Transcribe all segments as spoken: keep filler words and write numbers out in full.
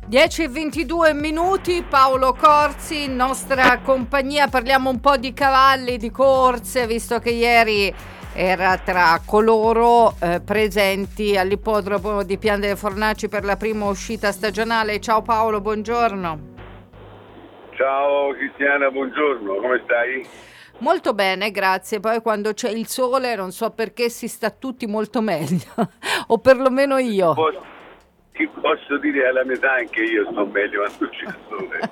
dieci e ventidue minuti, Paolo Corsi in nostra compagnia, parliamo un po' di cavalli, di corse, visto che ieri era tra coloro eh, presenti all'ippodromo di Pian delle Fornaci per la prima uscita stagionale. Ciao Paolo, buongiorno. Ciao Cristiana, buongiorno, come stai? Molto bene, grazie. Poi quando c'è il sole non so perché si sta tutti molto meglio, o perlomeno io. Posso, ti posso dire alla metà anche io sto meglio quando c'è il sole.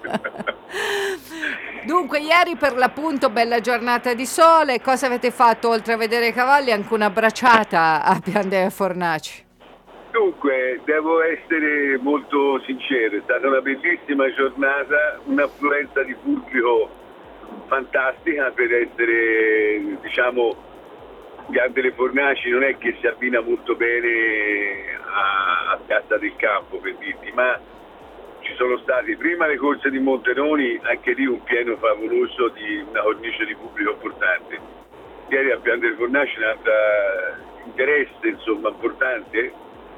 Dunque, ieri per l'appunto bella giornata di sole, cosa avete fatto oltre a vedere i cavalli? Anche una bracciata a Pian delle Fornaci. Dunque, devo essere molto sincero, è stata una bellissima giornata, un'affluenza di pubblico fantastica per essere, diciamo, Pian delle Fornaci non è che si abbina molto bene a, a Piazza del Campo, per dirti, ma ci sono stati prima le corse di Montenoni, anche lì un pieno favoloso di una cornice di pubblico importante. Ieri a Pian delle Fornaci c'era interesse, insomma, importante,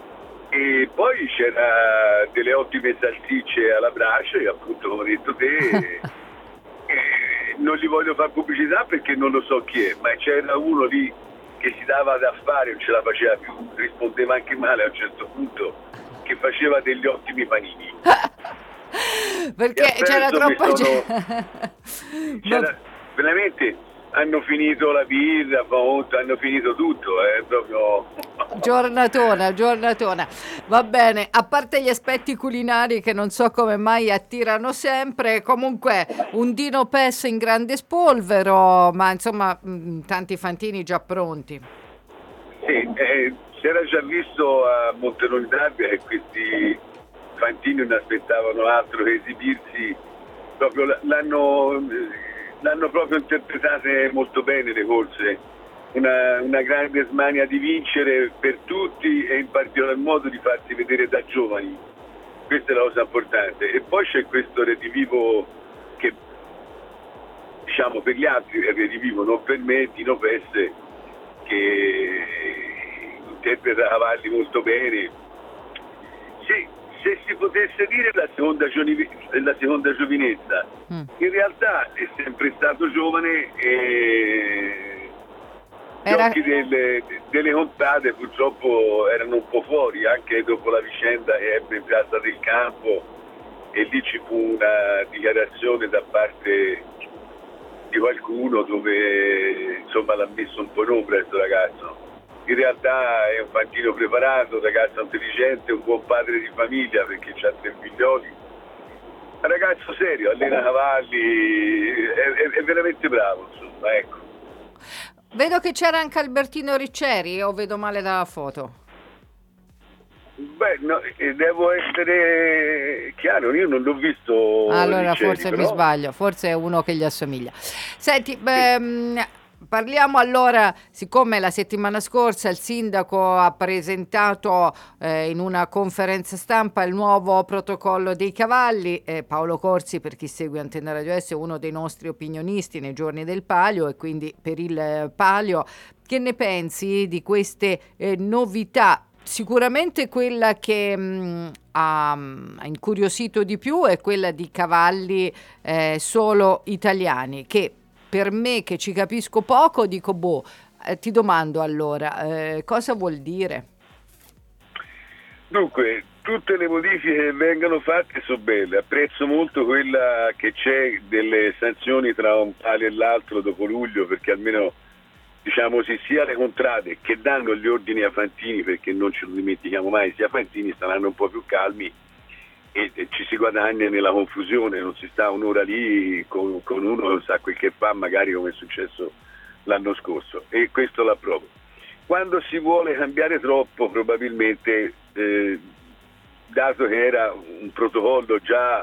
e poi c'era delle ottime salsicce alla brace, appunto come hai detto te. E non gli voglio fare pubblicità perché non lo so chi è, ma c'era uno lì che si dava da fare, non ce la faceva più, rispondeva anche male a un certo punto, che faceva degli ottimi panini. Perché c'era troppa sono... gente. c'era... veramente hanno finito la birra, hanno finito tutto, è eh, proprio giornatona, giornatona. Va bene, a parte gli aspetti culinari che non so come mai attirano sempre, comunque un Dino Pes in grande spolvero, ma insomma mh, tanti fantini già pronti. Sì, eh, si era già visto a Montenoni d'Arbia che questi fantini non aspettavano altro che esibirsi, proprio l'hanno, l'hanno proprio interpretate molto bene le corse. Una, una grande smania di vincere per tutti e in particolar modo di farsi vedere da giovani, questa è la cosa importante. E poi c'è questo redivivo che, diciamo, per gli altri è redivivo, non per me, Dino Pesse, che interpreta cavalli molto bene. Se, se si potesse dire la seconda, giovine, la seconda giovinezza, mm. in realtà è sempre stato giovane e gli Era... occhi delle, delle contrade purtroppo erano un po' fuori, anche dopo la vicenda che ebbe in Piazza del Campo, e lì ci fu una dichiarazione da parte di qualcuno dove insomma l'ha messo un po' in ombra questo ragazzo. In realtà è un fantino preparato, un ragazzo intelligente, un buon padre di famiglia perché ha tre figlioli, un ragazzo serio, allena cavalli, è, è, è veramente bravo, insomma, ecco. Vedo che c'era anche Albertino Ricceri, o vedo male dalla foto? Beh, no, devo essere chiaro, io non l'ho visto. Allora Ricceri, forse però... mi sbaglio, forse è uno che gli assomiglia. Senti, beh, parliamo allora, siccome la settimana scorsa il sindaco ha presentato eh, in una conferenza stampa il nuovo protocollo dei cavalli, eh, Paolo Corsi, per chi segue Antenna Radio S, è uno dei nostri opinionisti nei giorni del Palio e quindi per il eh, Palio, che ne pensi di queste eh, novità? Sicuramente quella che mh, ha, ha incuriosito di più è quella di cavalli eh, solo italiani, che per me che ci capisco poco dico boh, eh, ti domando allora, eh, cosa vuol dire? Dunque, tutte le modifiche che vengono fatte sono belle, apprezzo molto quella che c'è delle sanzioni tra un palio e l'altro dopo luglio, perché almeno diciamo sì, sia le contrade che danno gli ordini a fantini, perché non ce lo dimentichiamo mai, sia fantini staranno un po' più calmi e, e ci si guadagna nella confusione, non si sta un'ora lì con, con uno che sa quel che fa, magari come è successo l'anno scorso, e questo l'approvo. Quando si vuole cambiare troppo, probabilmente, eh, dato che era un protocollo già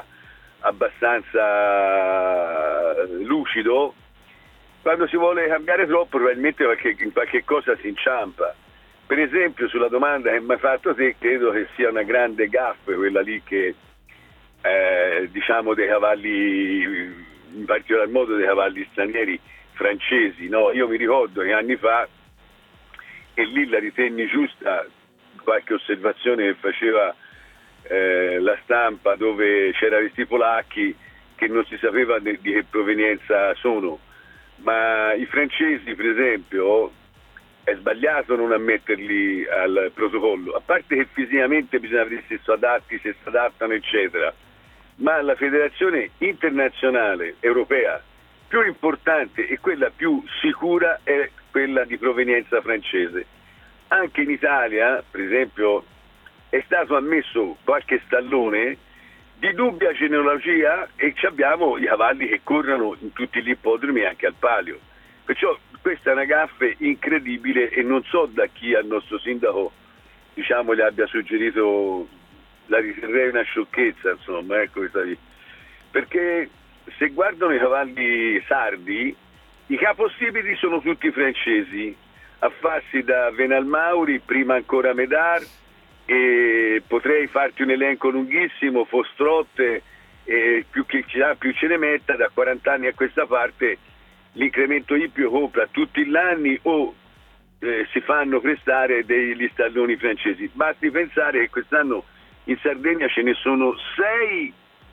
abbastanza lucido, quando si vuole cambiare troppo probabilmente qualche, in qualche cosa si inciampa. Per esempio, sulla domanda che mi hai fatto te, credo che sia una grande gaffe quella lì che eh, diciamo dei cavalli, in particolar modo dei cavalli stranieri francesi, no? Io mi ricordo che anni fa, e lì la ritenni giusta qualche osservazione che faceva eh, la stampa dove c'erano questi polacchi che non si sapeva di, di che provenienza sono, ma i francesi per esempio è sbagliato non ammetterli al protocollo, a parte che fisicamente bisogna vedere se sono adatti, se si adattano eccetera, ma la federazione internazionale europea più importante e quella più sicura è quella di provenienza francese. Anche in Italia, per esempio, è stato ammesso qualche stallone di dubbia genealogia e abbiamo i cavalli che corrono in tutti gli ippodromi e anche al palio. Perciò questa è una gaffe incredibile e non so da chi al nostro sindaco, diciamo, gli abbia suggerito, la riterrei una sciocchezza, insomma, ecco, perché se guardano i cavalli sardi, i capostipiti sono tutti francesi, a farsi da Venalmauri, prima ancora Medar, e potrei farti un elenco lunghissimo, Fostrotte, e più che ci ha più ce ne metta, da quaranta anni a questa parte l'incremento ippio compra tutti gli anni o eh, si fanno prestare degli stalloni francesi. Basti pensare che quest'anno in Sardegna ce ne sono sei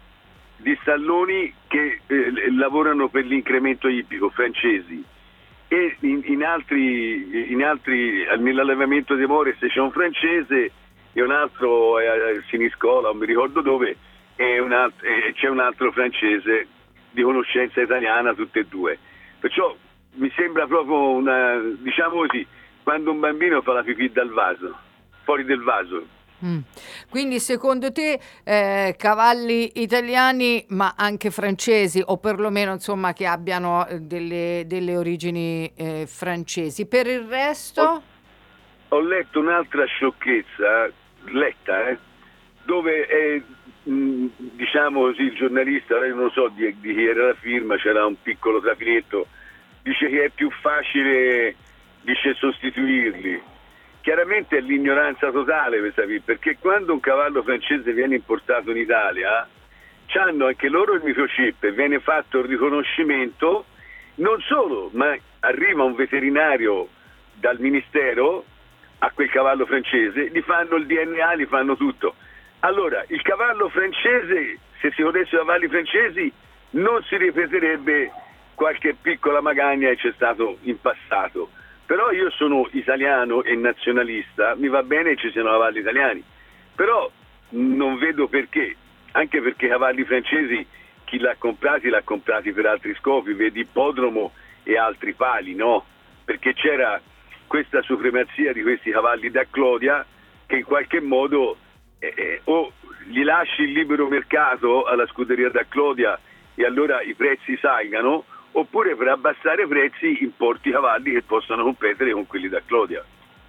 di stalloni che eh, lavorano per l'incremento ippico francesi, e in, in altri, in altri nell'allevamento di Mores c'è un francese e un altro è a Siniscola, non mi ricordo dove, e un altro, e c'è un altro francese di conoscenza italiana, tutte e due. Perciò mi sembra proprio una, diciamo così, quando un bambino fa la pipì dal vaso, fuori del vaso. Mm. Quindi secondo te eh, cavalli italiani ma anche francesi, o perlomeno insomma che abbiano delle, delle origini eh, francesi. Per il resto? Ho, ho letto un'altra sciocchezza, letta, eh, dove è, mh, diciamo così, il giornalista, io non so di, di chi era la firma, c'era un piccolo trafiletto, dice che è più facile, dice, sostituirli. Chiaramente è l'ignoranza totale, perché quando un cavallo francese viene importato in Italia, hanno anche loro il microchip e viene fatto il riconoscimento, non solo, ma arriva un veterinario dal ministero a quel cavallo francese, gli fanno il D N A, gli fanno tutto. Allora, il cavallo francese, se si volessero cavalli francesi, non si ripeterebbe qualche piccola magagna che c'è stato in passato. Però io sono italiano e nazionalista, mi va bene che ci siano cavalli italiani, però non vedo perché, anche perché cavalli francesi chi l'ha comprati l'ha comprati per altri scopi, vedi ippodromo e altri pali, no? Perché c'era questa supremazia di questi cavalli da Clodia che in qualche modo eh, eh, o gli lasci il libero mercato alla scuderia da Clodia e allora i prezzi salgano, oppure per abbassare i prezzi importi cavalli che possano competere con quelli da Clodia.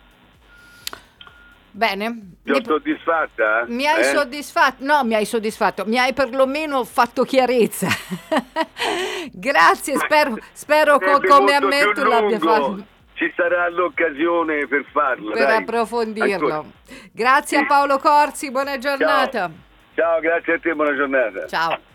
Bene. Ti ho soddisfatta? Mi hai eh? soddisfatto? No, mi hai soddisfatto, mi hai perlomeno fatto chiarezza. Grazie, spero, spero co- come a me tu l'abbia fatto. Ci sarà l'occasione per farlo. Per dai. approfondirlo. Ancora. Grazie Sì. a Paolo Corsi, buona giornata. Ciao. Ciao, grazie a te, buona giornata. Ciao.